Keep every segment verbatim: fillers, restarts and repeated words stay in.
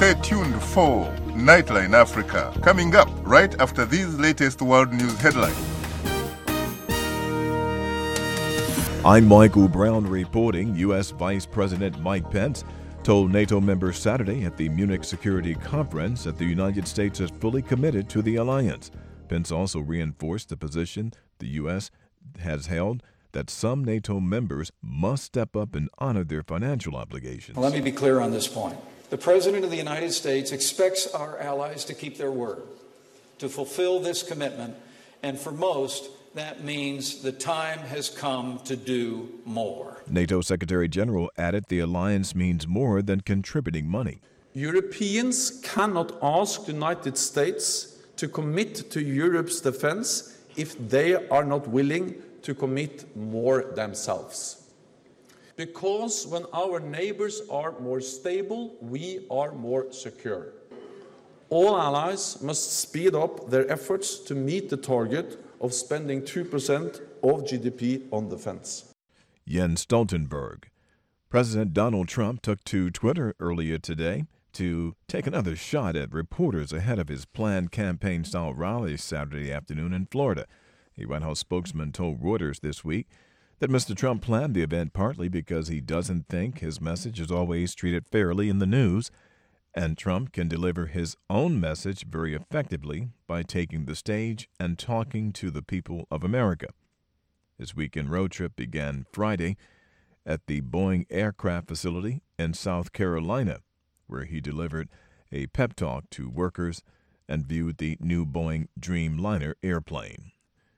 Stay tuned for Nightline Africa, coming up right after these latest world news headlines. I'm Michael Brown reporting. U S. Vice President Mike Pence told NATO members Saturday at the Munich Security Conference that the United States is fully committed to the alliance. Pence also reinforced the position the U S has held that some NATO members must step up and honor their financial obligations. Let me be clear on this point. The President of the United States expects our allies to keep their word, to fulfill this commitment, and for most, that means the time has come to do more. NATO Secretary General added the alliance means more than contributing money. Europeans cannot ask the United States to commit to Europe's defense if they are not willing to commit more themselves. Because when our neighbors are more stable, we are more secure. All allies must speed up their efforts to meet the target of spending two percent of G D P on defense. Jens Stoltenberg. President Donald Trump took to Twitter earlier today to take another shot at reporters ahead of his planned campaign-style rally Saturday afternoon in Florida. A White House spokesman told Reuters this week that Mister Trump planned the event partly because he doesn't think his message is always treated fairly in the news, and Trump can deliver his own message very effectively by taking the stage and talking to the people of America. His weekend road trip began Friday at the Boeing aircraft facility in South Carolina, where he delivered a pep talk to workers and viewed the new Boeing Dreamliner airplane.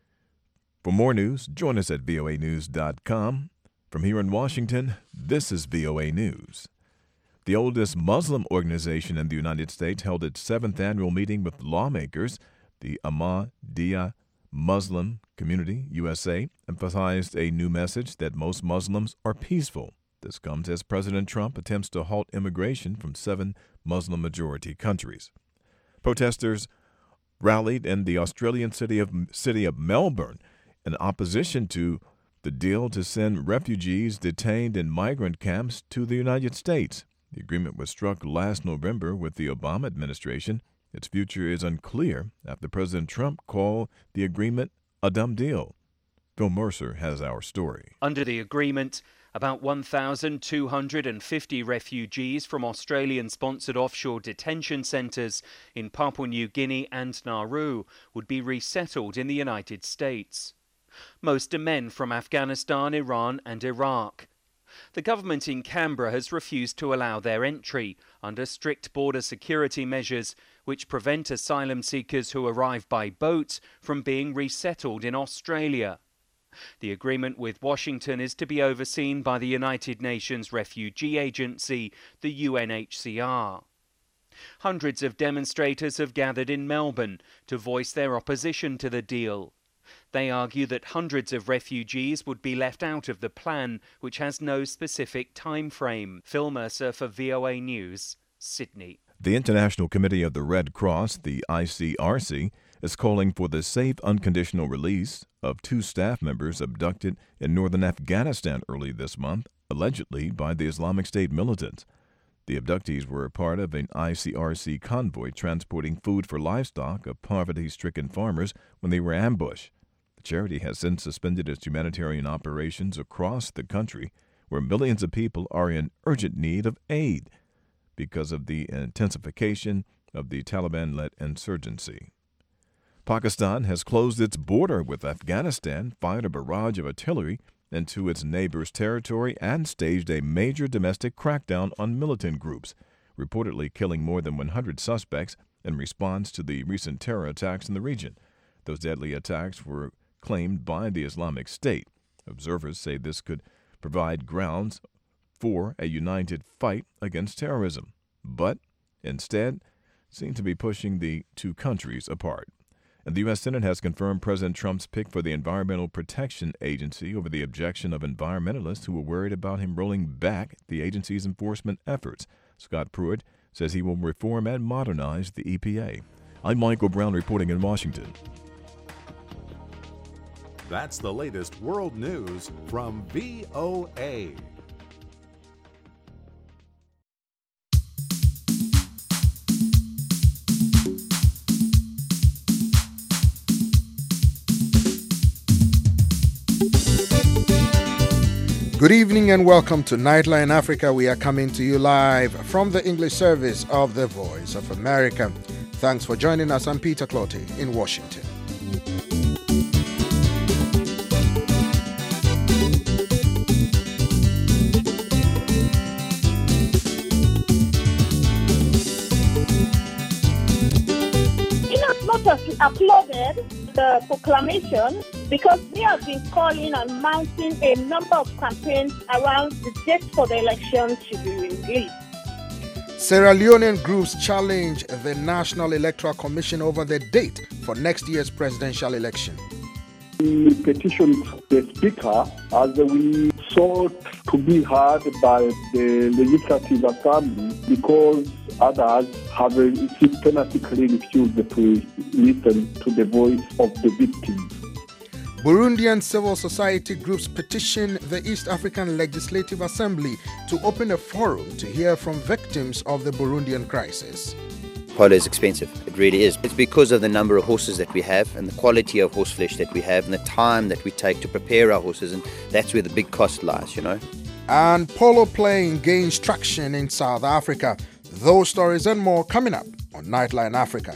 For more news, join us at V O A news dot com. From here in Washington, this is V O A News. The oldest Muslim organization in the United States held its seventh annual meeting with lawmakers. The Ahmadiyya Muslim Community, U S A, emphasized a new message that most Muslims are peaceful. This comes as President Trump attempts to halt immigration from seven Muslim-majority countries. Protesters rallied in the Australian city of, city of Melbourne in opposition to the deal to send refugees detained in migrant camps to the United States. The agreement was struck last November with the Obama administration. Its future is unclear after President Trump called the agreement a dumb deal. Phil Mercer has our story. Under the agreement, about one thousand two hundred fifty refugees from Australian-sponsored offshore detention centres in Papua New Guinea and Nauru would be resettled in the United States. Most are men from Afghanistan, Iran and Iraq. The government in Canberra has refused to allow their entry under strict border security measures which prevent asylum seekers who arrive by boat from being resettled in Australia. The agreement with Washington is to be overseen by the United Nations Refugee Agency, the U N H C R. Hundreds of demonstrators have gathered in Melbourne to voice their opposition to the deal. They argue that hundreds of refugees would be left out of the plan, which has no specific time frame. Phil Mercer for V O A News, Sydney. The International Committee of the Red Cross, the I C R C, is calling for the safe, unconditional release of two staff members abducted in northern Afghanistan early this month, allegedly by the Islamic State militants. The abductees were a part of an I C R C convoy transporting food for livestock of poverty-stricken farmers when they were ambushed. The charity has since suspended its humanitarian operations across the country, where millions of people are in urgent need of aid because of the intensification of the Taliban-led insurgency. Pakistan has closed its border with Afghanistan, fired a barrage of artillery into its neighbor's territory, and staged a major domestic crackdown on militant groups, reportedly killing more than one hundred suspects in response to the recent terror attacks in the region. Those deadly attacks were claimed by the Islamic State. Observers say this could provide grounds for a united fight against terrorism, but instead seem to be pushing the two countries apart. And the U S. Senate has confirmed President Trump's pick for the Environmental Protection Agency over the objection of environmentalists who were worried about him rolling back the agency's enforcement efforts. Scott Pruitt says he will reform and modernize the E P A. I'm Michael Brown reporting in Washington. That's the latest world news from V O A. Good evening and welcome to Nightline Africa. We are coming to you live from the English service of the Voice of America. Thanks for joining us. I'm Peter Clottey in Washington. In as much as we applauded the proclamation, because we have been calling and mounting a number of campaigns around the date for the election to be released. Sierra Leonean groups challenge the National Electoral Commission over the date for next year's presidential election. We petitioned the Speaker as we sought to be heard by the Legislative Assembly because others have systematically refused to listen to the voice of the victims. Burundian civil society groups petition the East African Legislative Assembly to open a forum to hear from victims of the Burundian crisis. Polo is expensive. It really is. It's because of the number of horses that we have and the quality of horse flesh that we have and the time that we take to prepare our horses, and that's where the big cost lies, you know. And polo playing gains traction in South Africa. Those stories and more coming up on Nightline Africa.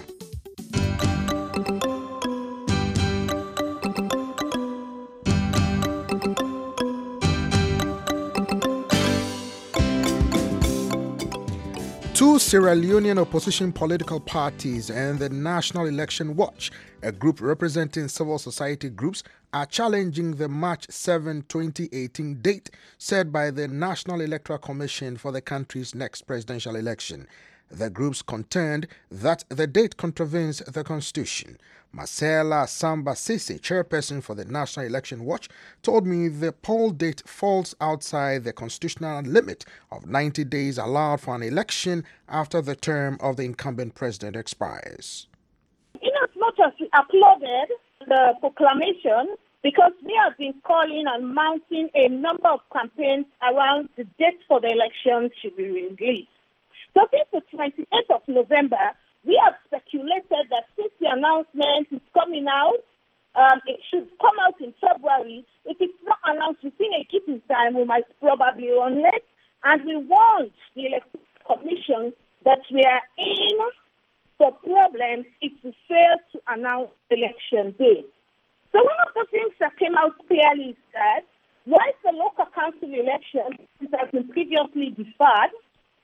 Two Sierra Leonean opposition political parties and the National Election Watch, a group representing civil society groups, are challenging the March seventh, twenty eighteen date set by the National Electoral Commission for the country's next presidential election. The groups contend that the date contravenes the Constitution. Marcela Samba Sisi, chairperson for the National Election Watch, told me the poll date falls outside the constitutional limit of ninety days allowed for an election after the term of the incumbent president expires. In as much as we applauded the proclamation, because we have been calling and mounting a number of campaigns around the date for the election to be released. So since the twenty-eighth of November, we have speculated that since the announcement is coming out, um, it should come out in February. If it's not announced within a given time, we might probably run late. And we want the Electoral Commission that we are in for problems if we fail to announce the election day. So one of the things that came out clearly is that once the local council election has been previously deferred,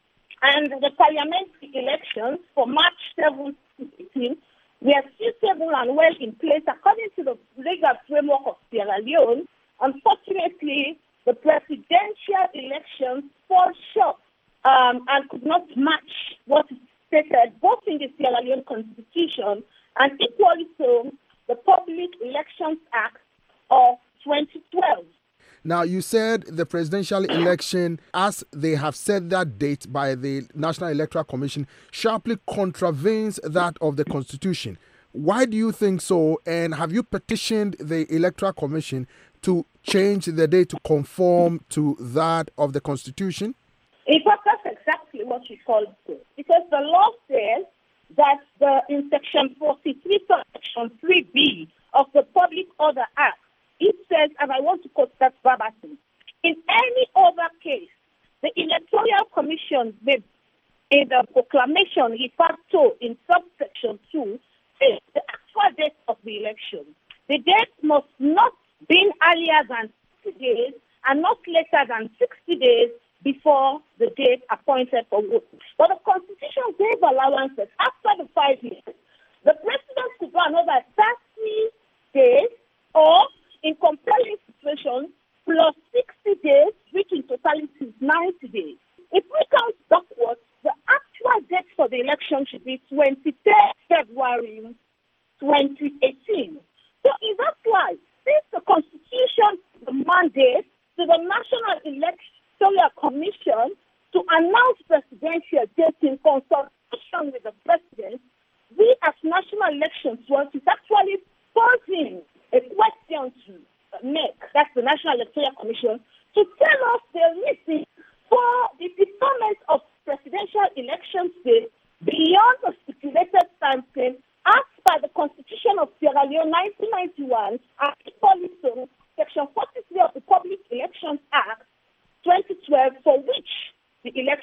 and the parliamentary elections for March seventh to eighteenth were suitable and well in place according to the legal framework of Sierra Leone. Unfortunately, the presidential elections fall short um, and could not match what is stated both in the Sierra Leone Constitution and equally so the Public Elections Act of twenty twelve. Now, you said the presidential election, as they have set that date by the National Electoral Commission, sharply contravenes that of the Constitution. Why do you think so? And have you petitioned the Electoral Commission to change the date to conform to that of the Constitution? In fact, that's exactly what you call it. Because the law says that the, in Section forty-three, Section three B of the Public Order Act, it says, and I want to quote that verbatim, in any other case, the Electoral Commission may, in the proclamation referred to in subsection two, fix the actual date of the election. The date must not be earlier than sixty days and not later than sixty days before the date appointed for vote. But the Constitution gave allowances after the five years. The president could go another thirty days or in compelling situations, plus sixty days, which in totality is ninety days. If we count backwards, the actual date for the election should be twenty-third February twenty eighteen. So in that light, since the Constitution the mandate to the National Electoral Commission to announce presidential dates in consultation with the president, we as National Elections Watch is actually posing a question to make, that's the National Electoral Commission, to tell us the reason for the deferment of presidential elections day beyond the stipulated time frame as per the Constitution of Sierra Leone nineteen ninety-one and equally so Section forty-three of the Public Elections Act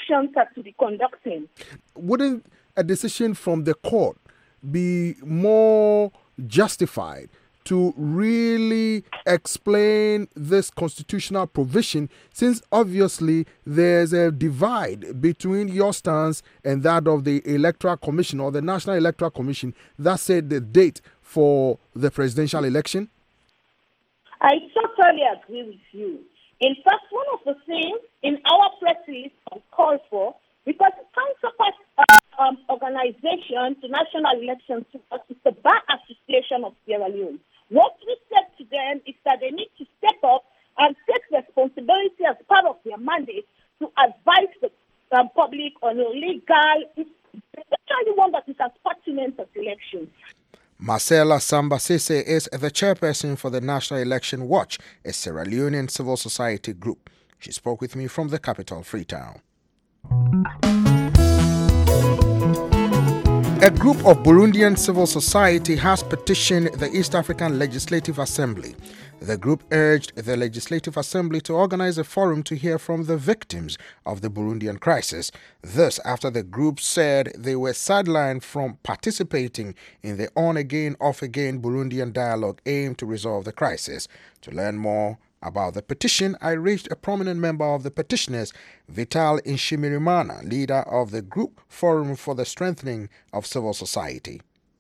elections are to be conducting. Wouldn't a decision from the court be more justified to really explain this constitutional provision, since obviously there's a divide between your stance and that of the Electoral Commission or the National Electoral Commission that said the date for the presidential election? I totally agree with you. In fact, one of the things in our press release called for, because the counterpart uh, um, organization to national elections is the Bar Association of Sierra Leone. What we said to them is that they need to step up and take responsibility as part of their mandate to advise the um, public on a legal, especially one that is as pertinent as elections. Marcella Samba Sese is the chairperson for the National Election Watch, a Sierra Leonean civil society group. She spoke with me from the capital, Freetown. A group of Burundian civil society has petitioned the East African Legislative Assembly. The group urged the Legislative Assembly to organize a forum to hear from the victims of the Burundian crisis. This after the group said they were sidelined from participating in the on-again, off-again Burundian dialogue aimed to resolve the crisis. To learn more about the petition, I reached a prominent member of the petitioners, Vital Nshimirimana, leader of the group Forum for the Strengthening of Civil Society.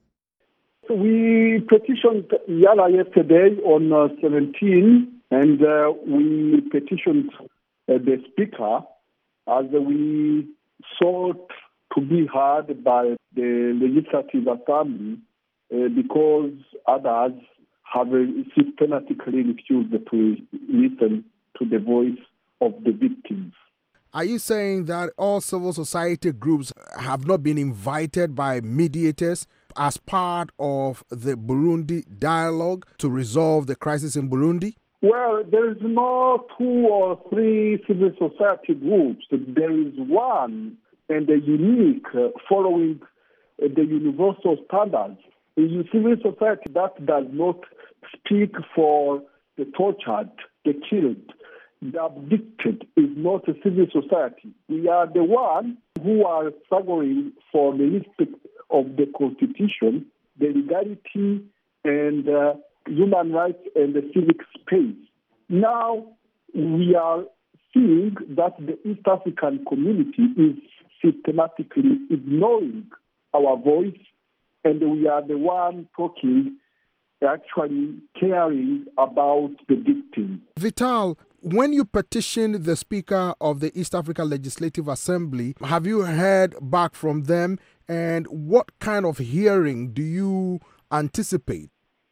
We petitioned Yala yesterday on uh, seventeen, and uh, we petitioned uh, the Speaker as we sought to be heard by the Legislative Assembly uh, because others have systematically refused to listen to the voice of the victims. Are you saying that all civil society groups have not been invited by mediators as part of the Burundi dialogue to resolve the crisis in Burundi? Well, there is no two or three civil society groups. There is one and a unique uh, following uh, the universal standards. A civil society that does not speak for the tortured, the killed, the abducted is not a civil society. We are the one who are struggling for the respect of the Constitution, the legality and uh, human rights and the civic space. Now we are seeing that the East African community is systematically ignoring our voice, and we are the one talking, actually caring about the victims. Vital, when you petitioned the Speaker of the East African Legislative Assembly, have you heard back from them, and what kind of hearing do you anticipate?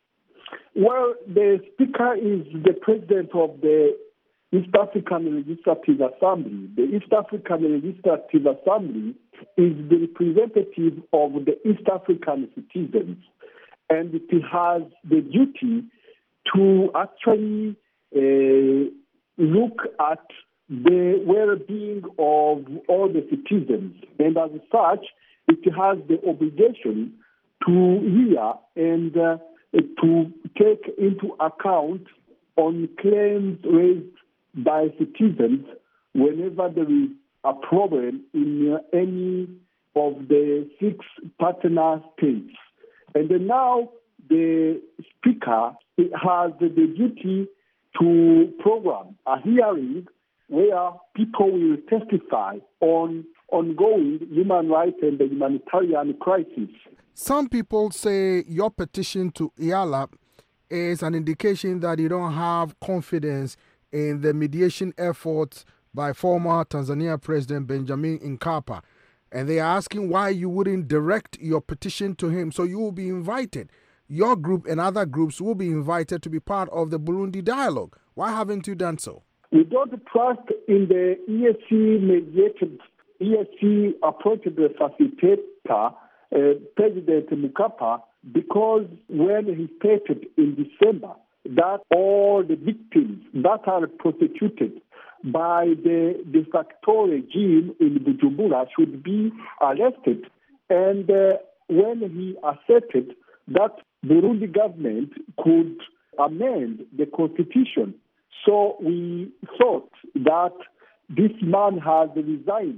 Well, the Speaker is the President of the East African Legislative Assembly. The East African Legislative Assembly is the representative of the East African citizens, and it has the duty to actually uh, look at the well-being of all the citizens. And as such, it has the obligation to hear and uh, to take into account on claims raised by citizens whenever there is a problem in uh, any of the six partner states. And then now the Speaker has the duty to program a hearing where people will testify on ongoing human rights and the humanitarian crisis. Some people say your petition to IALA is an indication that you don't have confidence in the mediation efforts by former Tanzania President Benjamin Mkapa. And they are asking why you wouldn't direct your petition to him, so you will be invited. Your group and other groups will be invited to be part of the Burundi dialogue. Why haven't you done so? We don't trust in the E A C mediated, E A C appointed the facilitator, uh, President Mkapa, because when he stated in December that all the victims that are prosecuted by the de facto regime in Bujumbura should be arrested. And uh, when he asserted that the Burundi government could amend the constitution, so we thought that this man has resigned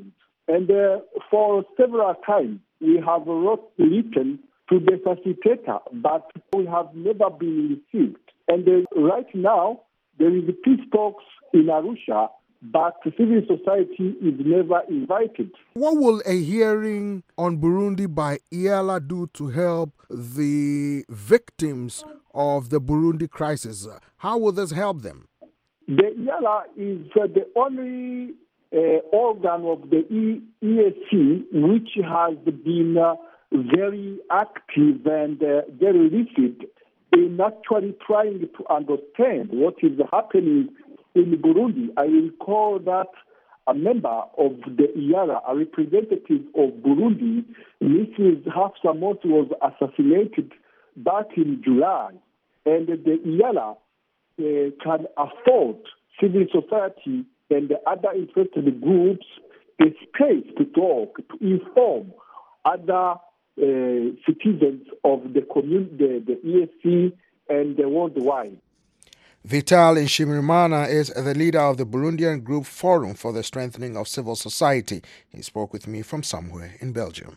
And uh, for several times, we have wrote, written to the facilitator, but we have never been received. And uh, right now, there is peace talks in Arusha, but civil society is never invited. What will a hearing on Burundi by IALA do to help the victims of the Burundi crisis? How will this help them? The IALA is uh, the only uh, organ of the e- EAC which has been uh, very active and uh, very lucid in actually trying to understand what is happening in Burundi. I recall that a member of the IALA, a representative of Burundi, Missus Hafsa Mosi, was assassinated back in July. And the IALA uh, can afford civil society and the other interested groups the space to talk, to inform other uh, citizens of the community, the, the E S C, and the worldwide. Vital Nshimirimana is the leader of the Burundian Group Forum for the Strengthening of Civil Society. He spoke with me from somewhere in Belgium.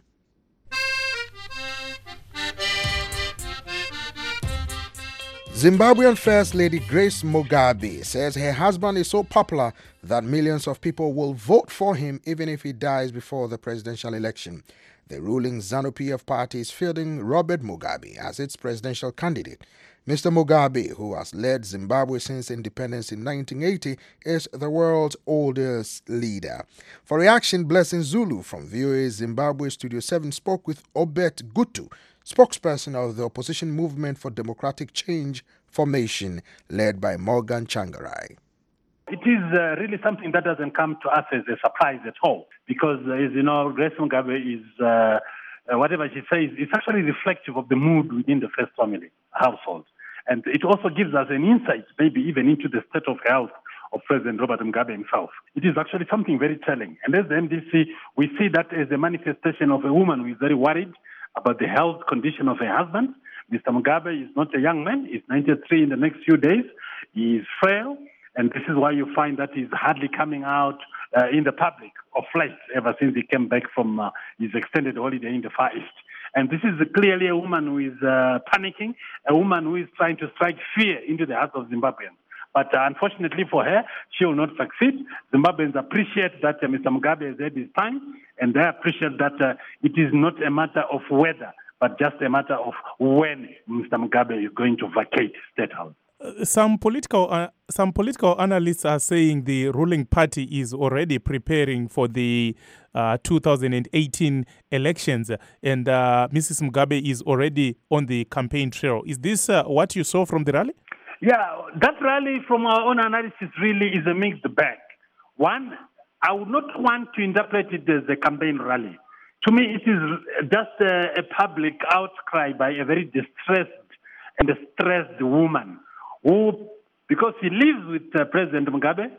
Zimbabwean First Lady Grace Mugabe says her husband is so popular that millions of people will vote for him even if he dies before the presidential election. The ruling ZANU-P F party is fielding Robert Mugabe as its presidential candidate. Mister Mugabe, who has led Zimbabwe since independence in nineteen eighty, is the world's oldest leader. For reaction, Blessing Zulu from V O A Zimbabwe Studio seven spoke with Obet Gutu, spokesperson of the opposition movement for democratic change formation led by Morgan Changarai. It is uh, really something that doesn't come to us as a surprise at all, because, uh, as you know, Grace Mugabe is, uh, uh, whatever she says, it's actually reflective of the mood within the First Family household. And it also gives us an insight, maybe even into the state of health of President Robert Mugabe himself. It is actually something very telling. And as the M D C, we see that as a manifestation of a woman who is very worried about the health condition of her husband. Mister Mugabe is not a young man. He's ninety-three in the next few days. He is frail. And this is why you find that he's hardly coming out uh, in the public of late, ever since he came back from uh, his extended holiday in the Far East. And this is clearly a woman who is uh, panicking, a woman who is trying to strike fear into the hearts of Zimbabweans. But uh, unfortunately for her, she will not succeed. Zimbabweans appreciate that uh, Mister Mugabe has had his time, and they appreciate that uh, it is not a matter of whether, but just a matter of when Mister Mugabe is going to vacate State House. Uh, some political uh, some political analysts are saying the ruling party is already preparing for the uh, two thousand eighteen elections, and uh, Missus Mugabe is already on the campaign trail. Is this uh, what you saw from the rally? Yeah, that rally, from our own analysis, really is a mixed bag. One, I would not want to interpret it as a campaign rally. To me, it is just a, a public outcry by a very distressed and a stressed woman who, because she lives with uh, President Mugabe,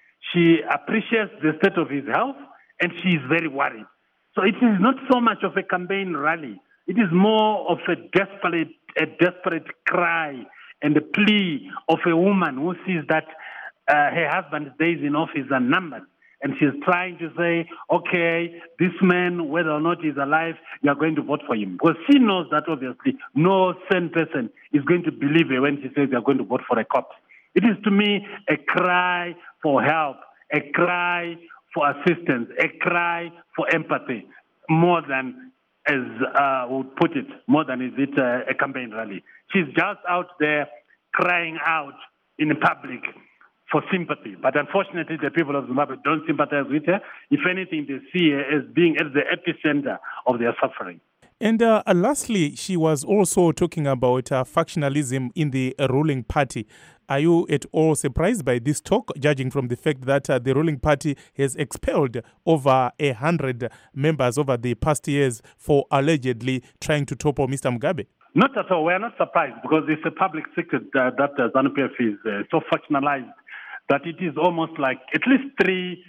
she appreciates the state of his health, and she is very worried. So it is not so much of a campaign rally. It is more of a desperate, a desperate cry and a plea of a woman who sees that uh, her husband's days in office are numbered. And she's trying to say, okay, this man, whether or not he's alive, you are going to vote for him. Because she knows that, obviously, no sane person is going to believe her when she says you're going to vote for a corpse. It is, to me, a cry for help, a cry for assistance, a cry for empathy, more than, as I uh, would put it, more than is it uh, a campaign rally. She's just out there crying out in public for sympathy. But unfortunately, the people of Zimbabwe don't sympathize with her. If anything, they see her as being at the epicenter of their suffering. And uh, lastly, she was also talking about uh, factionalism in the uh, ruling party. Are you at all surprised by this talk, judging from the fact that uh, the ruling party has expelled over a hundred members over the past years for allegedly trying to topple Mister Mugabe? Not at all. We are not surprised, because it's a public secret uh, that uh, ZANU-P F is uh, so factionalized that it is almost like at least three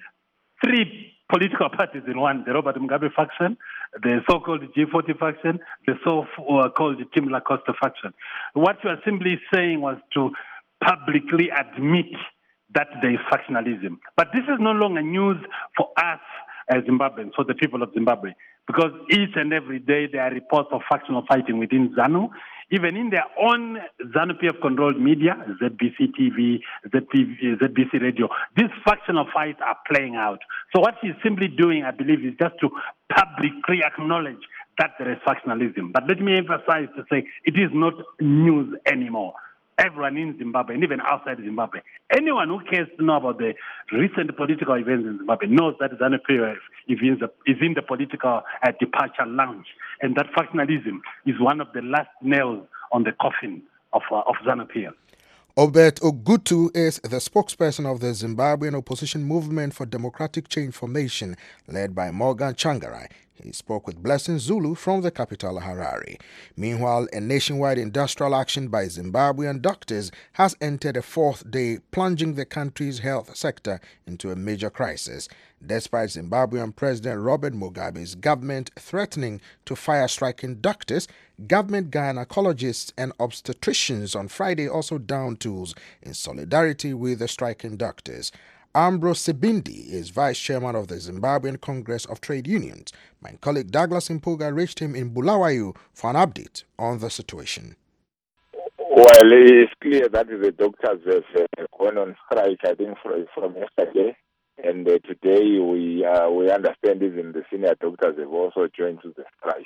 three political parties in one: the Robert Mugabe faction, the so-called G forty faction, the so-called Tim Lacoste faction. What you are simply saying was to publicly admit that there is factionalism. But this is no longer news for us uh, Zimbabweans, for the people of Zimbabwe. Because each and every day there are reports of factional fighting within ZANU, even in their own ZANU-P F-controlled media, Z B C T V, Z B C Radio. These factional fights are playing out. So what she's simply doing, I believe, is just to publicly acknowledge that there is factionalism. But let me emphasize to say it is not news anymore. Everyone in Zimbabwe, and even outside Zimbabwe, anyone who cares to know about the recent political events in Zimbabwe knows that ZANU-P F is in the, is in the political uh, departure lounge, and that factionalism is one of the last nails on the coffin of, uh, of ZANU-P F. Obet Ogutu is the spokesperson of the Zimbabwean opposition movement for democratic change formation, led by Morgan Changarai. He spoke with Blessing Zulu from the capital, Harare. Meanwhile, a nationwide industrial action by Zimbabwean doctors has entered a fourth day, plunging the country's health sector into a major crisis. Despite Zimbabwean President Robert Mugabe's government threatening to fire striking doctors, government gynecologists and obstetricians on Friday also downed tools in solidarity with the striking doctors. Ambrose Sibindi is vice chairman of the Zimbabwean Congress of Trade Unions. My colleague Douglas Impuga reached him in Bulawayo for an update on the situation. Well, it's clear that the doctors have uh, gone on strike, I think, from, from yesterday. And uh, today we uh, we understand even the senior doctors have also joined to the strike.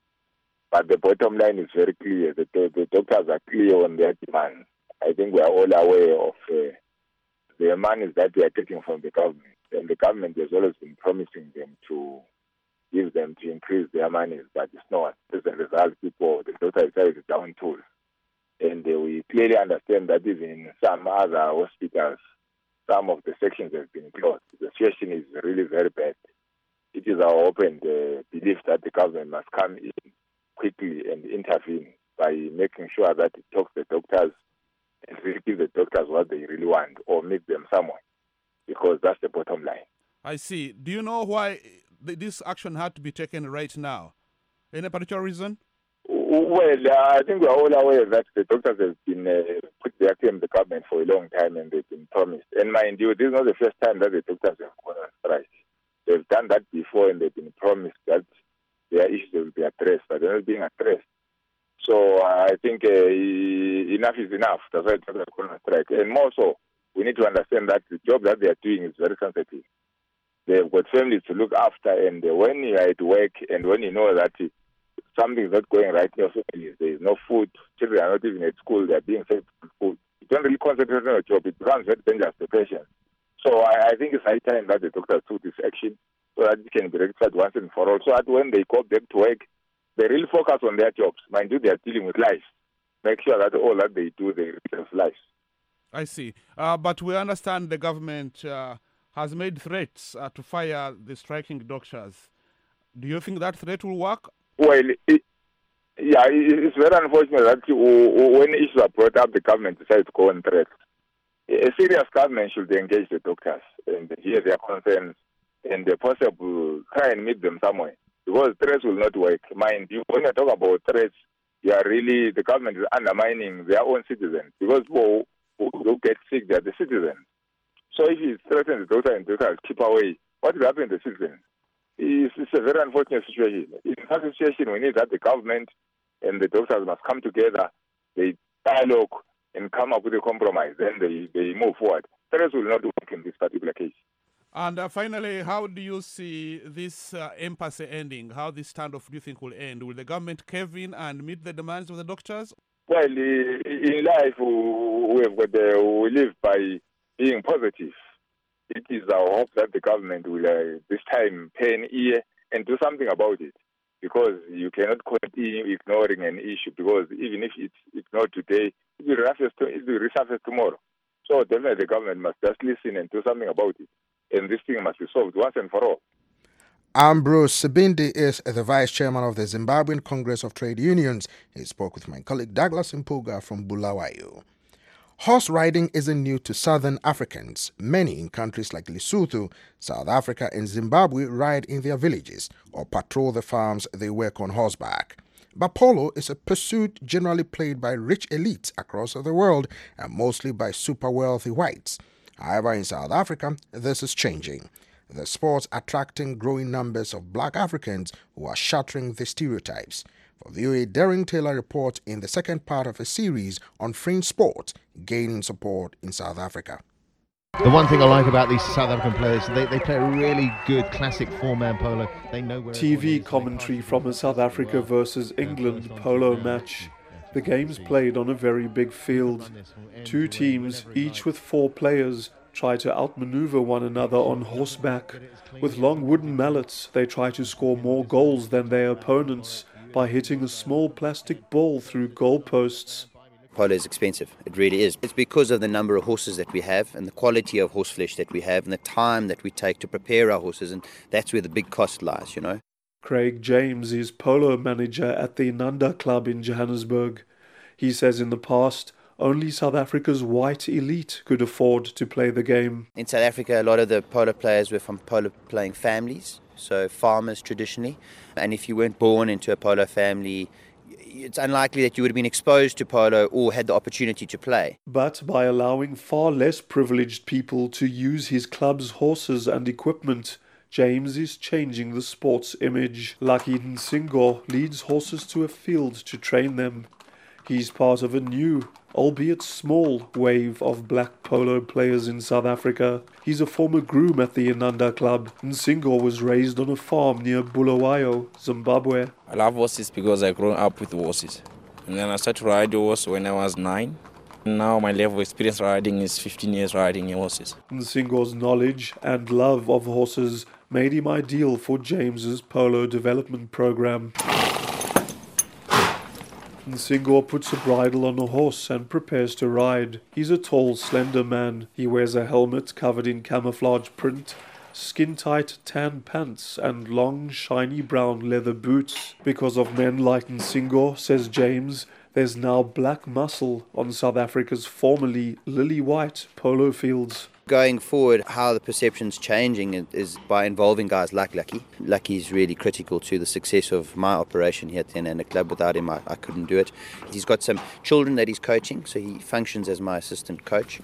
But the bottom line is very clear. The, the, the doctors are clear on their demands. I think we are all aware of uh, the monies that they are getting from the government. And the government has always been promising them to give them to increase their monies, but it's not. As a result, people, the doctor is down tools. And uh, we clearly understand that even in some other hospitals, some of the sections have been closed. The situation is really very bad. It is our hope and uh, belief that the government must come in quickly and intervene by making sure that it talks to the doctors and really give the doctors what they really want or meet them somewhere, because that's the bottom line. I see. Do you know why th- this action had to be taken right now? Any particular reason? Well, uh, I think we're all aware that the doctors have been uh, put their claim in the government for a long time and they've been promised. And mind you, this is not the first time that the doctors have gone on strike. They've done that before and they've been promised that their issues will be addressed, but they're not being addressed. So uh, I think uh, enough is enough. That's why doctors have gone on strike. And more so, we need to understand that the job that they are doing is very sensitive. They've got families to look after, and uh, when you are at work and when you know that uh, something is not going right in your family, there is no food, children are not even at school, they are being fed food. You don't really concentrate on your job, it becomes very dangerous to patients. So I, I think it's high time that the doctors took this action so that it can be rectified once and for all, so that when they go back to work, they really focus on their jobs. Mind you, they are dealing with life. Make sure that all that they do, they save lives. I see. Uh, but we understand the government uh, has made threats uh, to fire the striking doctors. Do you think that threat will work? Well, it, yeah, it's very unfortunate that you, when issues are brought up, the government decides to go on threats. A serious government should engage the doctors and hear their concerns and the possible try and meet them somewhere, because threats will not work. Mind you, when you talk about threats, you are really, the government is undermining their own citizens, because people who, who get sick, they are the citizens. So if you threaten the doctor and the doctor keep away, what will happen to the citizens? It's, it's a very unfortunate situation. In such a situation, we need that the government and the doctors must come together, they dialogue and come up with a compromise, then they, they move forward. Threats will not work in this particular case. And uh, finally, how do you see this uh, impasse ending? How this standoff do you think will end? Will the government cave in and meet the demands of the doctors? Well, in life, we, have got the, we live by being positive. It is our hope that the government will uh, this time pay an ear and do something about it, because you cannot continue ignoring an issue, because even if it's ignored today, it will resurface, to, it will resurface tomorrow. So definitely the government must just listen and do something about it. And this thing must be solved once and for all. Ambrose Sibindi is the vice chairman of the Zimbabwean Congress of Trade Unions. He spoke with my colleague Douglas Impuga from Bulawayo. Horse riding isn't new to southern Africans. Many in countries like Lesotho, South Africa and Zimbabwe ride in their villages or patrol the farms they work on horseback. But polo is a pursuit generally played by rich elites across the world and mostly by super wealthy whites. However, in South Africa, this is changing. the sport attracting growing numbers of black Africans who are shattering the stereotypes. For V O A, Darren Taylor reports in the second part of a series on fringe sport gaining support in South Africa. The one thing I like about these South African players, they, they play a really good classic four-man polo. They know where T V commentary from a South Africa versus England polo match. The game's played on a very big field. Two teams, each with four players, try to outmaneuver one another on horseback. With long wooden mallets, they try to score more goals than their opponents by hitting a small plastic ball through goalposts. Polo is expensive. It really is. It's because of the number of horses that we have and the quality of horse flesh that we have and the time that we take to prepare our horses, and that's where the big cost lies, you know. Craig James is polo manager at the Inanda Club in Johannesburg. He says in the past, only South Africa's white elite could afford to play the game. In South Africa, a lot of the polo players were from polo playing families, so farmers traditionally. And if you weren't born into a polo family, it's unlikely that you would have been exposed to polo or had the opportunity to play. But by allowing far less privileged people to use his club's horses and equipment, James is changing the sport's image. Lucky Nsingo leads horses to a field to train them. He's part of a new, albeit small, wave of black polo players in South Africa. He's a former groom at the Inanda Club. Nsingo was raised on a farm near Bulawayo, Zimbabwe. I love horses because I grew up with horses. And then I started riding horses when I was nine. Now my level of experience riding is fifteen years riding horses. Nsingo's knowledge and love of horses made him ideal for James's polo development program. Nsingo puts a bridle on a horse and prepares to ride. He's a tall, slender man. He wears a helmet covered in camouflage print, skin-tight tan pants and long, shiny brown leather boots. Because of men like Nsingo, says James, there's now black muscle on South Africa's formerly lily-white polo fields. Going forward, how the perception's changing is by involving guys like Lucky. Lucky's really critical to the success of my operation here at the Inanda Club. Without him, I, I couldn't do it. He's got some children that he's coaching, so he functions as my assistant coach.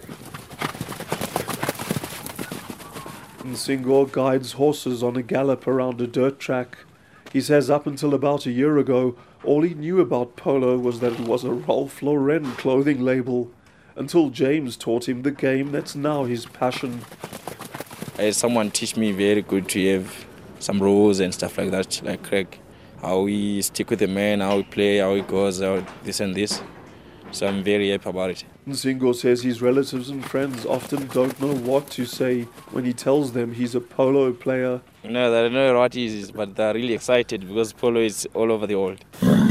Nsingo guides horses on a gallop around a dirt track. He says up until about a year ago, all he knew about polo was that it was a Ralph Lauren clothing label, until James taught him the game that's now his passion. I had someone teach me very good to have some rules and stuff like that, like Craig. How we stick with the man, how we play, how it goes, how this and this. So I'm very happy about it. Nsingo says his relatives and friends often don't know what to say when he tells them he's a polo player. No, they don't know what it is, but they're really excited because polo is all over the world.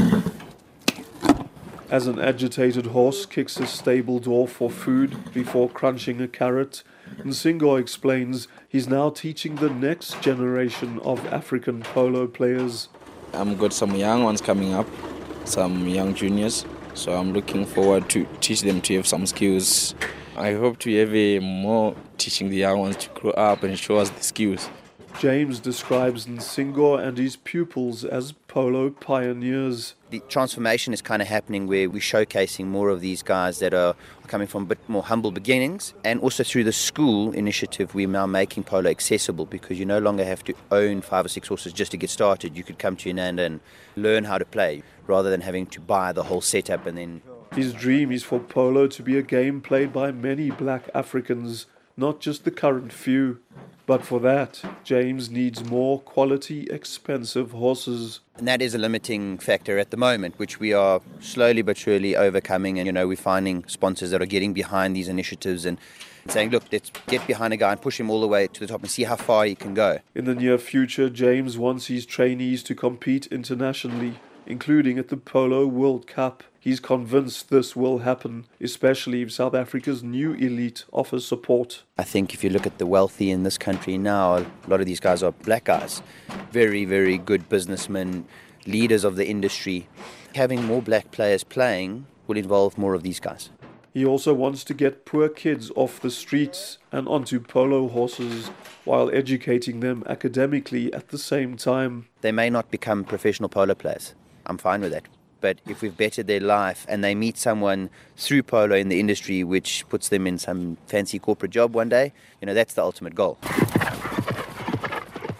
As an agitated horse kicks a stable door for food before crunching a carrot, Nsingo explains he's now teaching the next generation of African polo players. I've got some young ones coming up, some young juniors, so I'm looking forward to teach them to have some skills. I hope to have a more teaching the young ones to grow up and show us the skills. James describes Nsingo and his pupils as polo pioneers. The transformation is kind of happening where we're showcasing more of these guys that are coming from a bit more humble beginnings, and also through the school initiative we're now making polo accessible, because you no longer have to own five or six horses just to get started. You could come to Inanda and learn how to play rather than having to buy the whole setup and then... His dream is for polo to be a game played by many black Africans, not just the current few. But for that, James needs more quality, expensive horses. And that is a limiting factor at the moment, which we are slowly but surely overcoming. And, you know, we're finding sponsors that are getting behind these initiatives and saying, look, let's get behind a guy and push him all the way to the top and see how far he can go. In the near future, James wants his trainees to compete internationally, including at the Polo World Cup. He's convinced this will happen, especially if South Africa's new elite offers support. I think if you look at the wealthy in this country now, a lot of these guys are black guys. Very, very good businessmen, leaders of the industry. Having more black players playing will involve more of these guys. He also wants to get poor kids off the streets and onto polo horses while educating them academically at the same time. They may not become professional polo players. I'm fine with that. But if we've bettered their life and they meet someone through polo in the industry which puts them in some fancy corporate job one day, you know, that's the ultimate goal.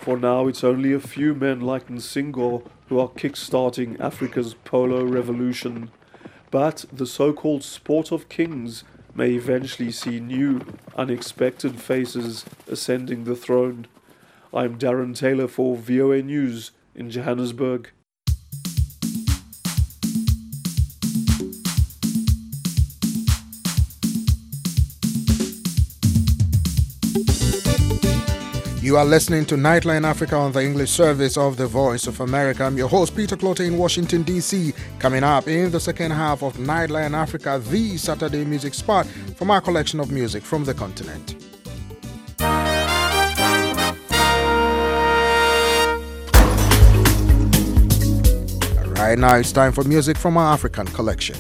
For now, it's only a few men like Nsingo who are kick-starting Africa's polo revolution. But the so-called sport of kings may eventually see new, unexpected faces ascending the throne. I'm Darren Taylor for V O A News in Johannesburg. You are listening to Nightline Africa on the English service of the Voice of America. I'm your host, Peter Clotte in Washington, D C. Coming up in the second half of Nightline Africa, the Saturday music spot from our collection of music from the continent. Right now, it's time for music from our African collection.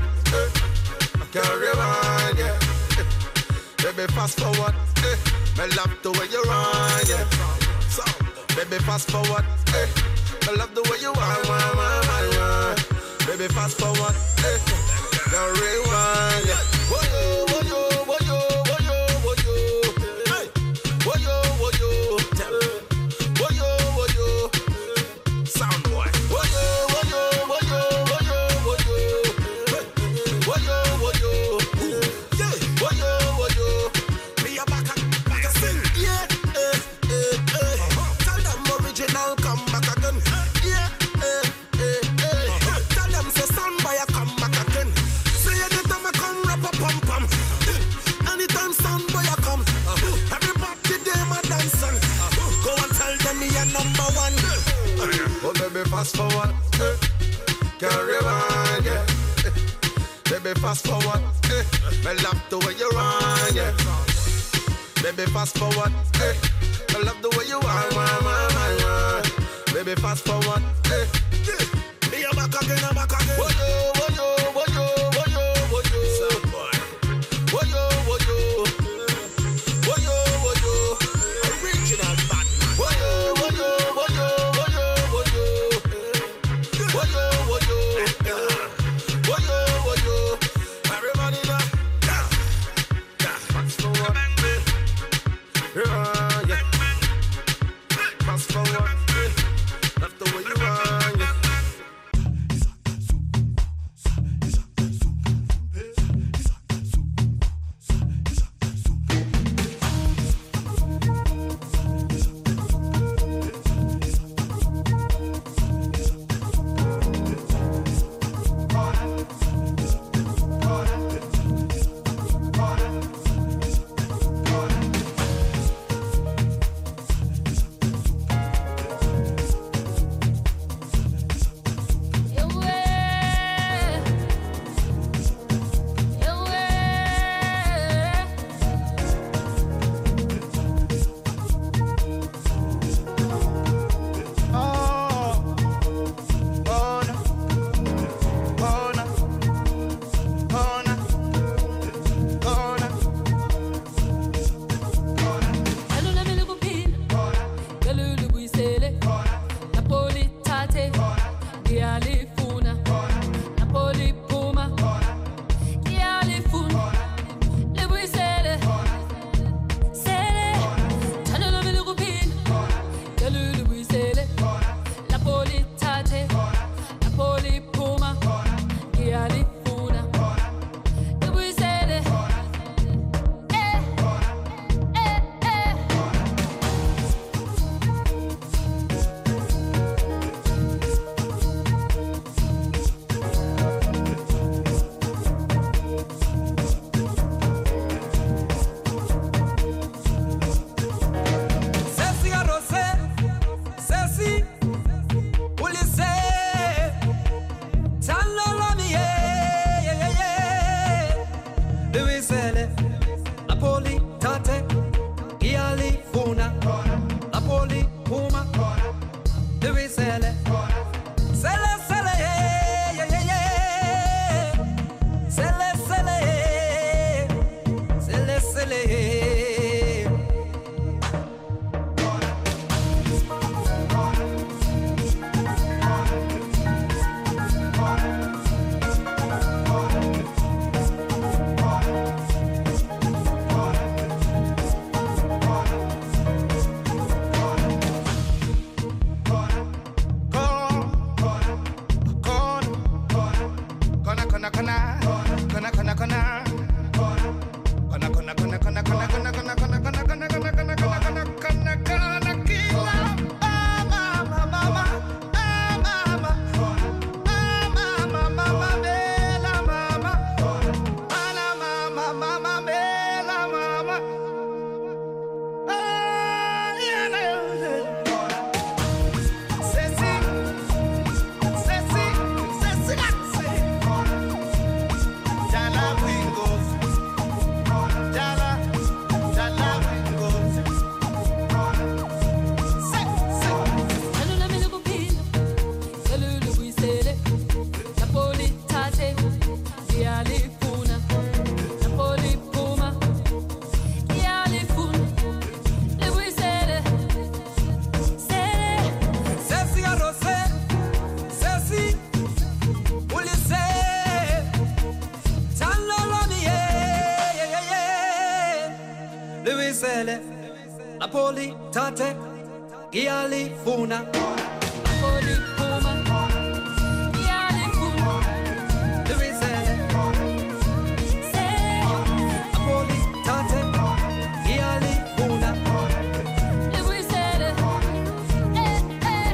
eh. I can't rewind, yeah. Baby, fast forward, eh. Me love the way you run, yeah. So, baby, fast forward, eh. Me love the way you run, run, run, run, run. Baby, fast forward, eh. Can't rewind, yeah. Whoa, yo, whoa, yo, whoa, yo, whoa, yo, whoa, yo. Hey, whoa, yo, whoa, yo. Whoa, yo, whoa, yo. Sound boy. Whoa, yo, whoa, yo, whoa, yo, whoa, yo, whoa, yo. Hey, whoa, yo, whoa, yo. Yeah, whoa, yo, whoa, yo. Me a back and back and sing. Yeah, eh, eh, eh. Tell them original come back again. Yeah, eh, eh, eh. Tell them say sound boy come back again. Say anytime I come rap a pum pum. Anytime sound boy come, everybody them a dancing. Go and tell them me a number one. Oh baby, fast forward, eh. Can't rewind, yeah. Baby, fast forward, eh. Me love the way you run, yeah. Baby, fast forward, eh. I love the way you run, run, run, run, run. Baby, fast forward, eh. Yeah. Me a back again, a back again. Whoa yo, whoa yo, whoa yo, whoa yo, whoa yo. Whoa yo, whoa yo. Whoa yo, whoa yo. Original bad man. Whoa yo, whoa yo, whoa yo, whoa yo, whoa yo. Whoa yo, whoa yo. Whoa yo, whoa yo. Everybody now. Yeah. Yeah. Fast forward. Yeah, yeah. Fast forward. That's the way you run, yeah. Wingo. Lewisele, Napoli, Tate, Giali, Funa. Napoli, Puma, Giali, Funa. Lewisele, Napoli, Tate, Giali, Funa. Lewisele, eh, eh.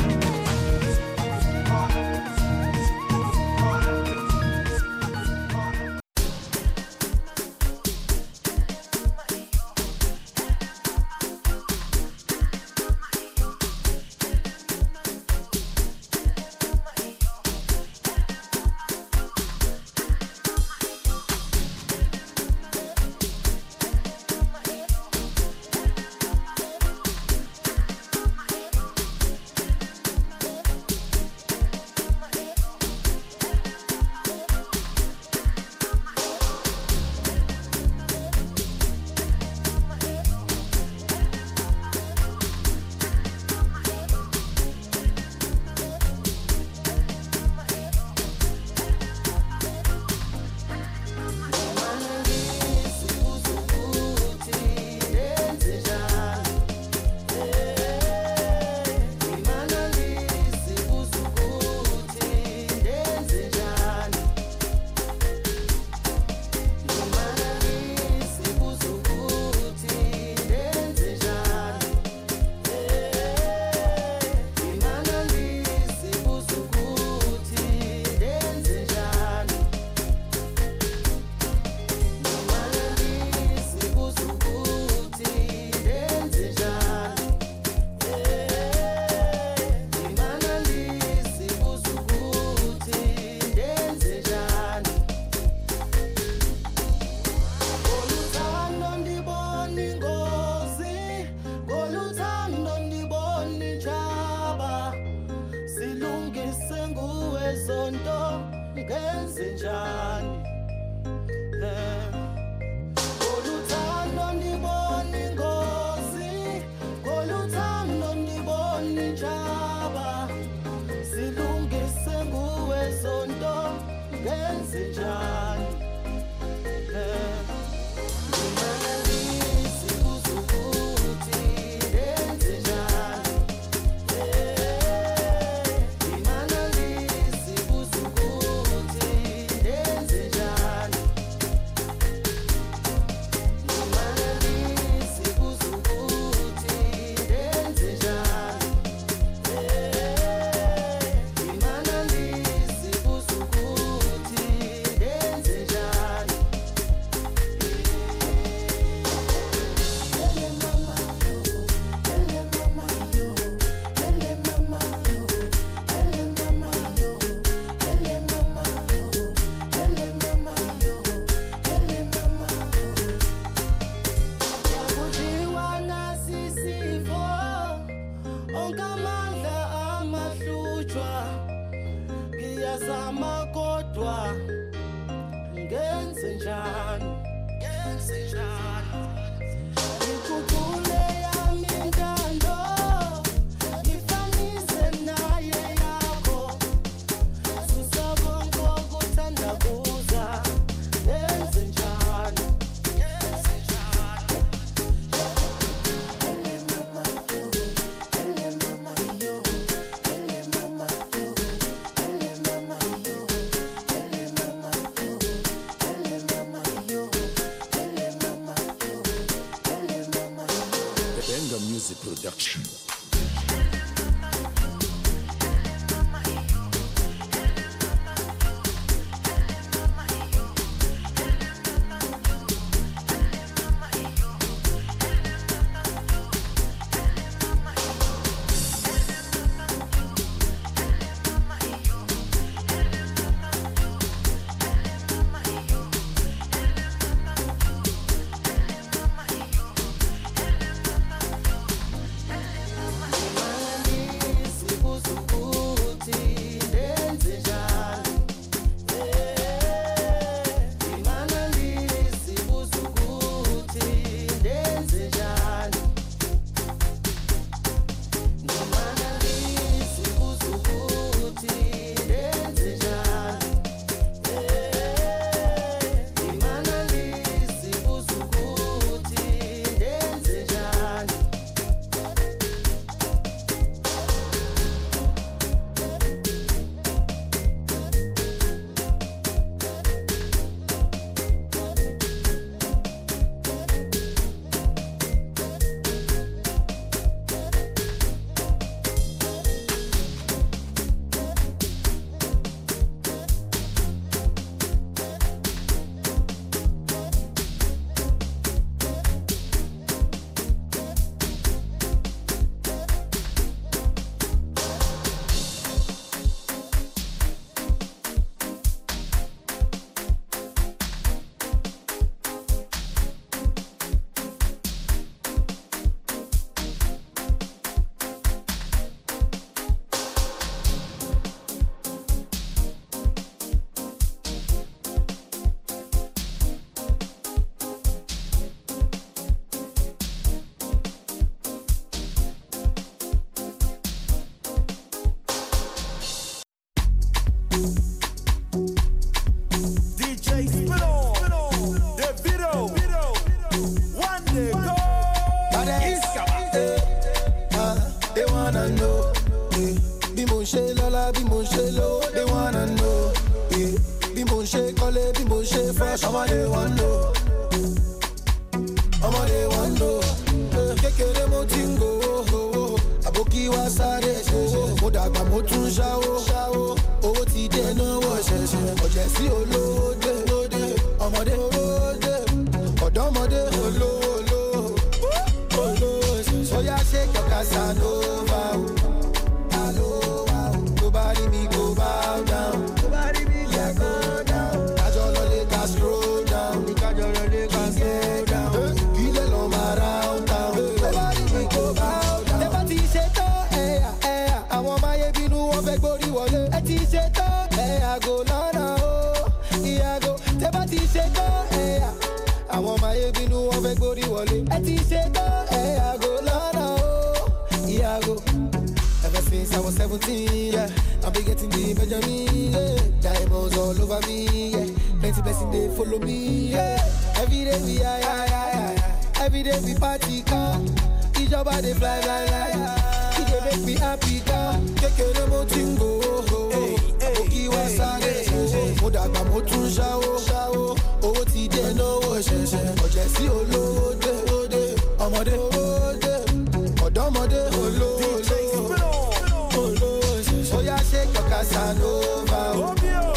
Production. bí mo ṣe fresh, ọmọdé wọn lò. Ọmọdé wọn lò. Kékeré mo ti ń gbowó. Àbókí wá sáré ṣẹṣẹ. Mo dàgbà mo tún ṣáwó. Owó ti dé náwó ṣẹṣẹ. Ọ̀jẹ̀ sí olówó dé. Ọmọdé owó dé. Ọ̀dọ́mọdé olówó olówó. Olówó ṣẹṣẹ. Sọ́yà ṣe kẹ̀kẹ́ Casanova. Nobody me go bow down. Nobody me yeah, go down. Kajolo le ka scroll down. Kajolo le ka scroll down. Kile lo round town. Nobody me go bow down. Never ti ṣe tán, eh eh. Àwọn máyé bínú wọn fẹ́ gbórí wọlé. Ẹ ti ṣe tán, eh àgò lọ́nà o. Ìyàgò. Never ti ṣe tán, eh. Àwọn máyé bínú wọn fẹ́ gbórí wọlé. Ẹ ti ṣe tán, eh àgò lọ́nà o. Ìyàgò. Ever since I was seventeen, yeah, I've been getting the Benjamin, yeah. Diamonds all over me, yeah. Plenty blessings they follow me, yeah. Every day we high, high, high, high. Every day we party, car. Each other they fly, fly, fly. It they make me happy, car. Kékeré mo ti ń go, Àbókí wá sáré ṣẹṣẹ. Mo dàgbà mo tún ṣáwó, owó ti dé náwó ṣẹṣẹ. Ọ̀jẹ̀ sí olówó dé, ọmọdé owó dé, ọ̀dọ́mọdé olówó. Shake your Casanova.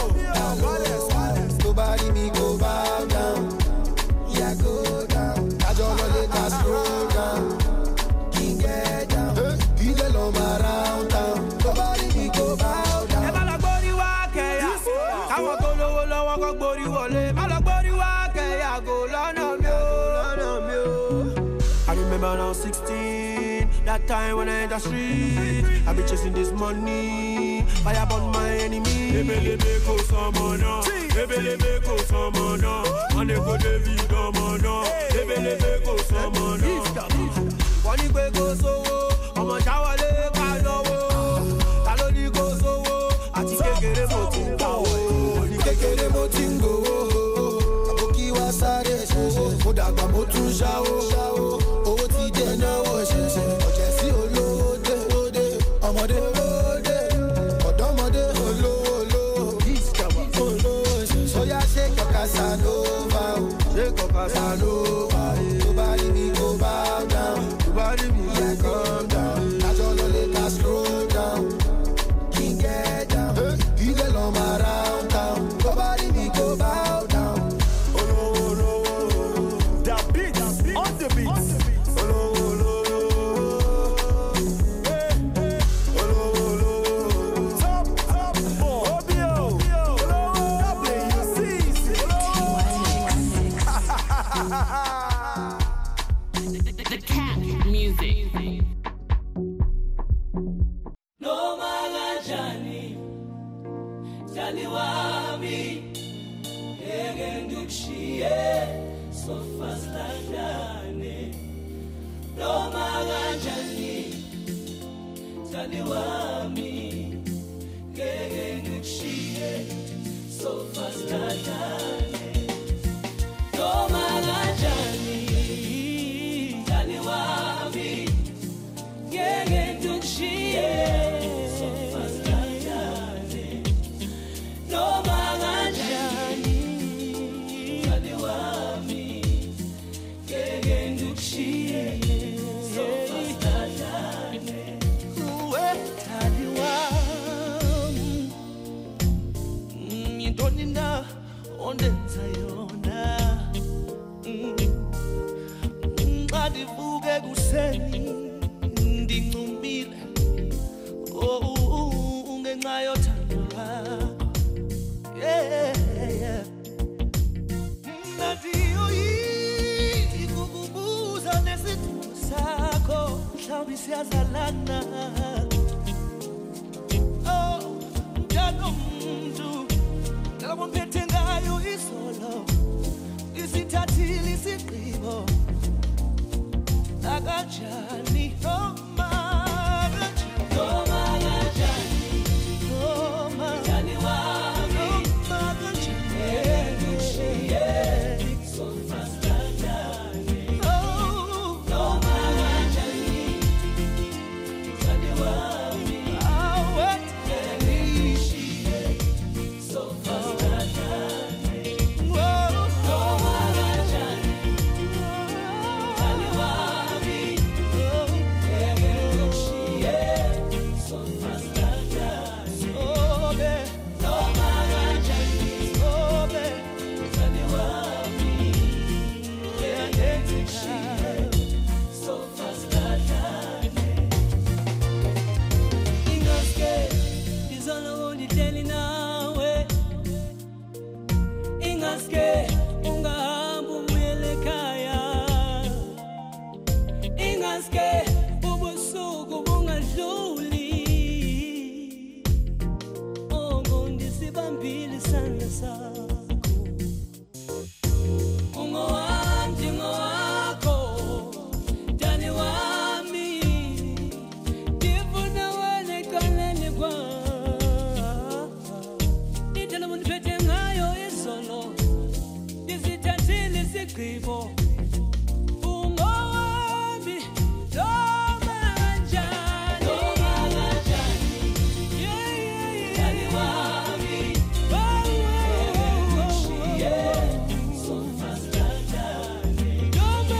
Nobody me go bow down. Yeah, go down. I don't know let us scroll down. King get down. He the long around town. Nobody me go bow down. Ẹ má lọ gbórí wá kẹ̀yà. Káwọn tó lówó lọ́wọ́ kọ́ gbórí wọlé. Má lọ gbórí wá kẹ̀yà kò lọ́nà mi o. I remember now sixteen. That time when I hit the street, I be chasing this money. Fire upon my enemy. Ebelebe ko samana, ebelebe ko samana. Ane ko devi gamana, ebelebe ko samana. Wani gbe ko sowo, ọmọ ṣawale ka lọ́wọ́. Ta ló ní ko sowo, àti kékeré mo ti ń gbowó. Ní kékeré mo ti ń gbowó. Àbókí wá sáré ṣẹṣẹ. Mo dàgbà mo tún ṣáwó. Owó ti dé náwó ṣẹṣẹ. Ọmọdé olóde, ọ̀dọ́mọdé olówó olówó. Sọ́yà ṣe kọ̀ Casanova, ṣe kọ̀ Casanova. Nobody me go bow down, nobody me yeah, come down. Kajolo le ka scroll down, king get down. He the long around town, nobody me go bow down. Olówó olówó, that beat, on the beat. The cat music. No malajani, jani wami, egendukshie, so fast lajani. No malajani, jani wami, egendukshie, so fast lajani. No malajani. Ndivuke kuseni ndincumbile oh ungenxa yothando lwakho yeah yeah ndiyoyiki kukubuza nesithungo sakho mhlawumbe siyazalana oh mntanomuntu nalabo mphethe ngayo isolo isithathile isigqibo Agachani, oh my, oh my, Agachani, oh my, Agachani, oh my, Agachani, so fast, Agachani, oh, oh my, Agachani, Agachani, oh, what, so fast, Agachani. ingaske ungahamba ubuyele ekhaya ingaske ubusuku bungadluli ongondi sibambile isandla sakho ungowami ngowakho dani wami ngifuna wena eceleni kwami indlela undiphethe ngayo izolo ndizithathile isigqibo ungowami noma kanjani noma kanjani yeah yeah yeah dani wami yeah so fast kanjani noma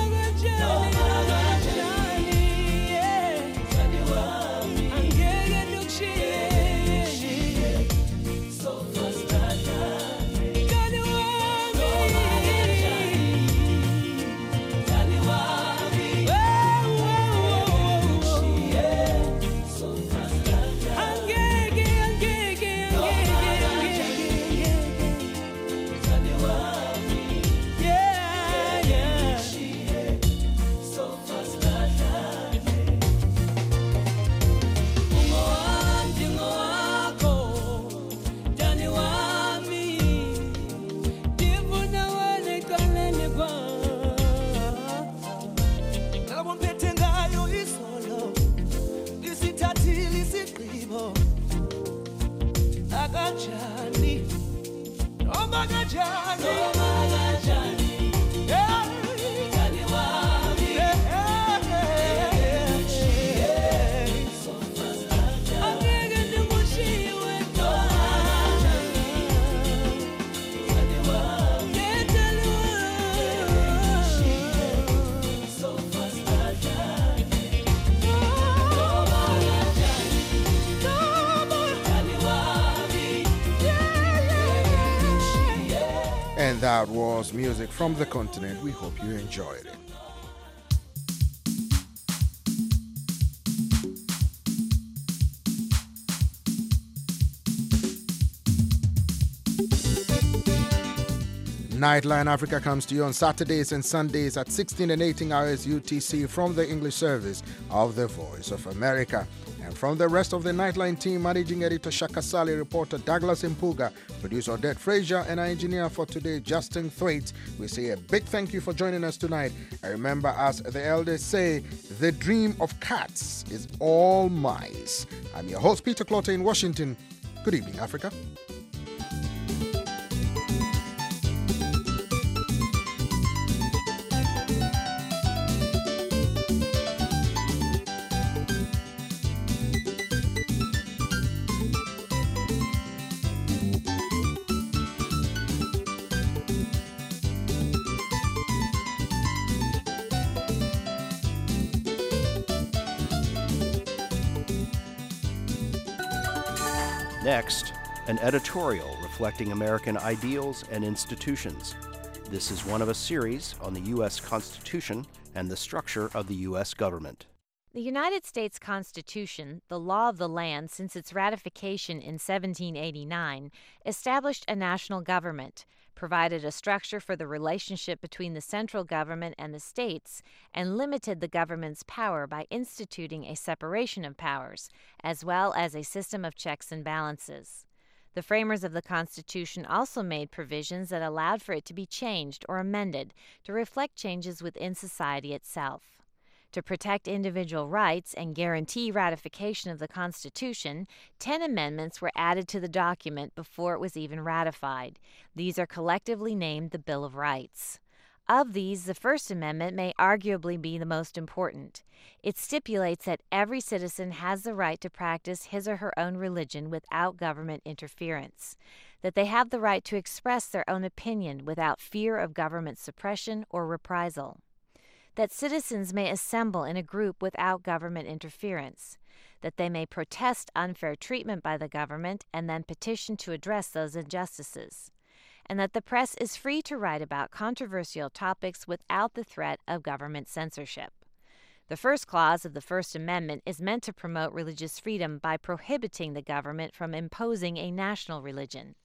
kanjani yeah dani wami angeke ndikushiye so fast kanjani dani wami dani wami yeah so fast kanjani angeke angeke angeke dani wami yeah yeah so fast kanjani ungowami ngowakho dani wami ngifuna wena eceleni kwami labo mphethe ngayo izolo ndisithathile isigqibo akanjani noma kanjani noma kanjani yeah dani wami yeah so fast kanjani angeke ndikushiye wedwa dani wami yeah dani wami so fast kanjani noma kanjani noma dani wami yeah And that was music from the continent. We hope you enjoyed it. Nightline Africa comes to you on Saturdays and Sundays at sixteen and eighteen hours U T C from the English service of the Voice of America. And from the rest of the Nightline team, managing editor Shaka Sali, reporter Douglas Impuga, producer Odette Frazier, and our engineer for today, Justin Thwaite, we say a big thank you for joining us tonight. And remember, as the elders say, the dream of cats is all mice. I'm your host, Peter Clotter in Washington. Good evening, Africa. Next, an editorial reflecting American ideals and institutions. This is one of a series on the U S Constitution and the structure of the U S government. The United States Constitution, the law of the land since its ratification in seventeen eighty-nine, established a national government, provided a structure for the relationship between the central government and the states, and limited the government's power by instituting a separation of powers, as well as a system of checks and balances. The framers of the Constitution also made provisions that allowed for it to be changed or amended to reflect changes within society itself. To protect individual rights and guarantee ratification of the Constitution, ten amendments were added to the document before it was even ratified. These are collectively named the Bill of Rights. Of these, the First Amendment may arguably be the most important. It stipulates that every citizen has the right to practice his or her own religion without government interference, that they have the right to express their own opinion without fear of government suppression or reprisal, that citizens may assemble in a group without government interference, that they may protest unfair treatment by the government and then petition to address those injustices, and that the press is free to write about controversial topics without the threat of government censorship. The first clause of the First Amendment is meant to promote religious freedom by prohibiting the government from imposing a national religion.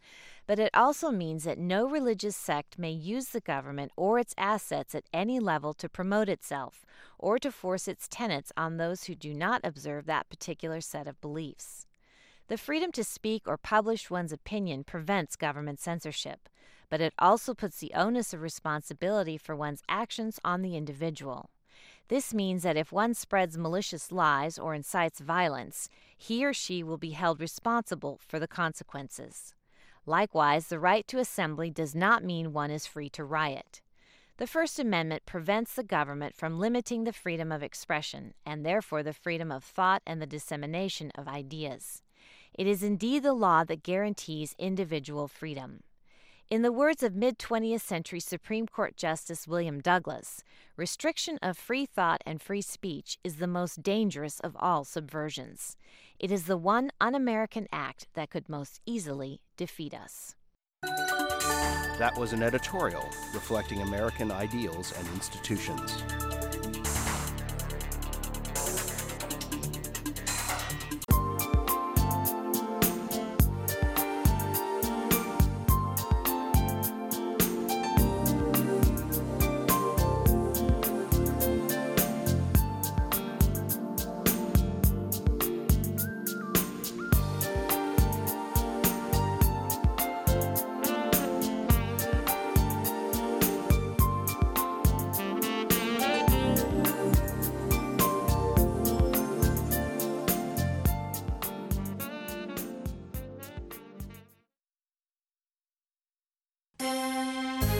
but it also means that no religious sect may use the government or its assets at any level to promote itself or to force its tenets on those who do not observe that particular set of beliefs. The freedom to speak or publish one's opinion prevents government censorship, but it also puts the onus of responsibility for one's actions on the individual. This means that if one spreads malicious lies or incites violence, he or she will be held responsible for the consequences. Likewise, the right to assembly does not mean one is free to riot. The First Amendment prevents the government from limiting the freedom of expression, and therefore the freedom of thought and the dissemination of ideas. It is indeed the law that guarantees individual freedom. In the words of mid-twentieth century Supreme Court Justice William Douglas, restriction of free thought and free speech is the most dangerous of all subversions. It is the one un-American act that could most easily defeat us. That was an editorial reflecting American ideals and institutions.